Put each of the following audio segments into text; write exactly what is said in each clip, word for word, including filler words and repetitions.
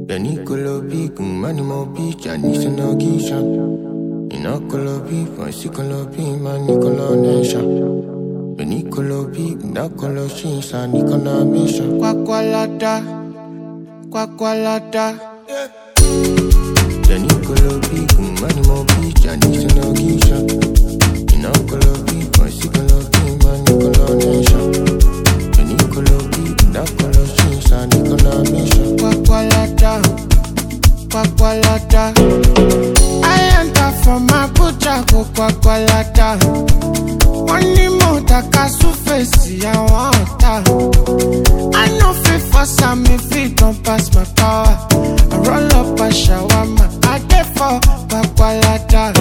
The Nicolo Big, Manimo Beach, and Nissan Gishan. Inocolo Big, Nicolo Big, Manicola Nation. The Nicolo Big, Nacolo Shinsa, Nicola Mission. Quacqualata, Quacqualata. The Nicolo Big, Manimo Beach, and Nissan Gishan. Inocolo Big, Nicolo Big, Manicola Nation. The Nicolo Big, Nacolo Shinsa, Nicola Mission. Quacqualata, Quacqualata. I enter from my butcher, Quacqualata. Money more takasu face, I want that. I know fit for some if it don't pass my power. I roll up a shawarma, I get for Quacqualata.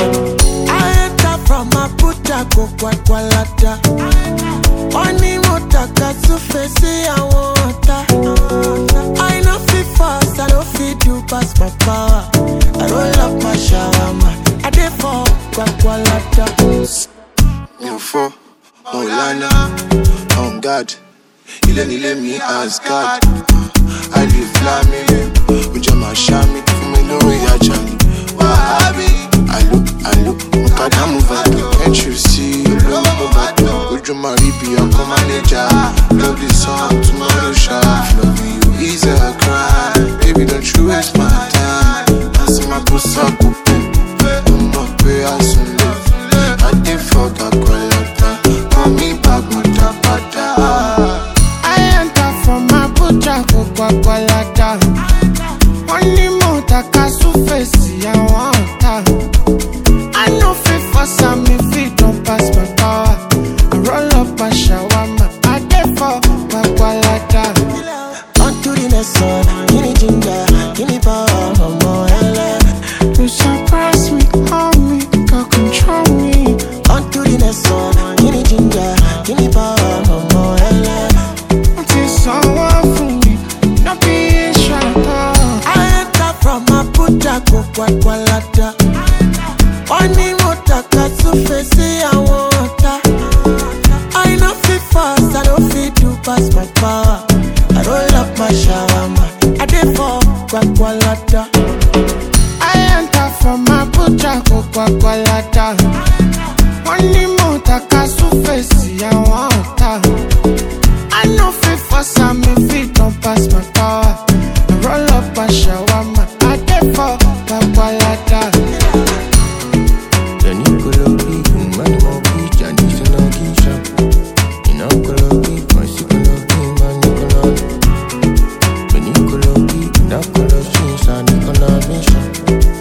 I enter from my butcher, Quacqualata. Money more takasu face, I want that. I know fit fast, I don't fit you pass my power. I roll up my shawarma, I get for Quacqualata. New for Olana, on God, he let me let me ask God. I live flaming, with my shami, for me no way I Charlie. Wahabi, I look, I look, Mukadamu Vado, can't you see? Low Bato, with your Maribi, I'm manager. Love this song, tomorrow shop. Love you, is a crime. Baby, don't you waste my time. I see my pussy up, I'm not pay as soon live. I did fuck Quacqualata, call me back with a pata. I enter from my butcher, Quacqualata. Only more takasu face, I want that. I know fit for some if it don't pass my power. I roll up a shawarma, I get for Quacqualata. On to the next one, give me ginger, give me power, no more hella. You surprise me, hold me, girl, control me. On to the next one, give me ginger, give me power, no more hella. Until someone for me, not be a shadow. I enter from my butcher, Quacqualata. Money more takasu face, I want that. I know fit fast, I don't fit to pass my power. I roll up my shawarma, I did for Quacqualata. I enter from my butcher, Quacqualata. Money more takasu face, I want that. I know fit for some if it don't pass my power. I roll up a shawarma, I get for Quacqualata. The Nicolo Big, Manimo Beach, and Nissan Gishan. Inocolo Big, Nicolo Big, Manicola. The Nicolo Big, Nacolo Shinsa, Nicola Mission.